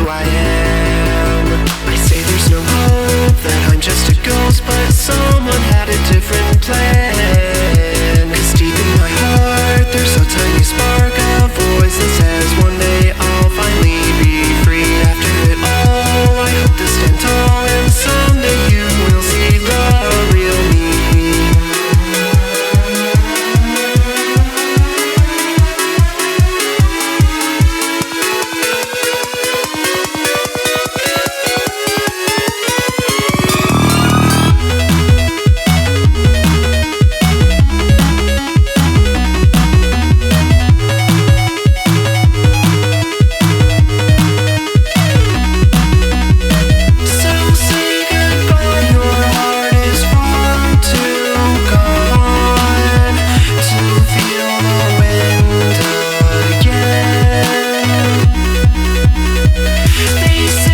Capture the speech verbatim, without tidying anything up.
who I am. I say there's no hope, that I'm just a ghost, but someone had a different plan. Cause deep in my heart, there's a tiny spark, a voice that says one day I'll finally be free. After it all, I hope to stand tall, and someday you will see the real me. They